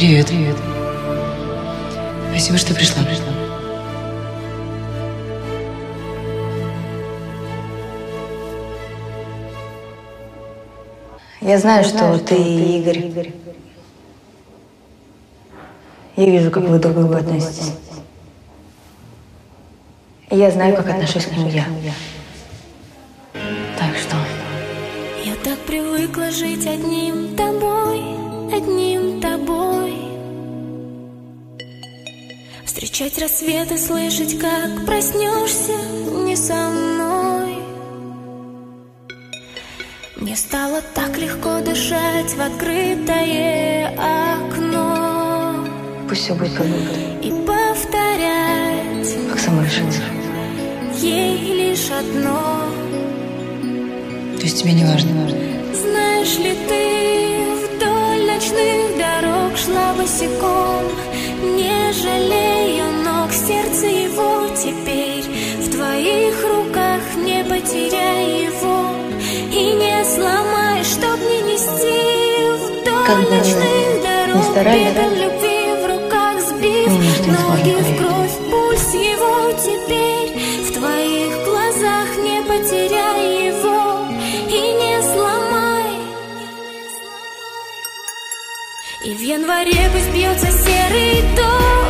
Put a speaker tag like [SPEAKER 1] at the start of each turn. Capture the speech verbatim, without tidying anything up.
[SPEAKER 1] Привет. Привет. Спасибо, что пришла. Пришла.
[SPEAKER 2] Я знаю, что ты и Игорь. Я вижу, как вы друг к другу относитесь. И я знаю, как отношусь к нему я. Так что...
[SPEAKER 3] Я так привыкла жить одним тобой, одним тобой. Встречать рассветы, слышать, как проснешься не со мной. Мне стало так легко дышать в открытое окно.
[SPEAKER 2] Пусть все будет как будто.
[SPEAKER 3] И повторять,
[SPEAKER 2] Как сама решила.
[SPEAKER 3] ей лишь одно.
[SPEAKER 1] То есть тебе не важно?
[SPEAKER 3] Знаешь ли ты, вдоль ночных дорог шла босиком, не жалея ног, сердце его теперь в твоих руках, не потеряй его и не сломай, чтоб не нести вдоль
[SPEAKER 2] Как бы
[SPEAKER 3] ночных дорог,
[SPEAKER 2] не старались,
[SPEAKER 3] бедром любви в руках сбив,
[SPEAKER 2] мы ни на что не сможем
[SPEAKER 3] ноги в
[SPEAKER 2] поверить.
[SPEAKER 3] кровь, пульс его теперь в твоих глазах, не потеряй его и не сломай. И в январе пусть бьется серый дождь,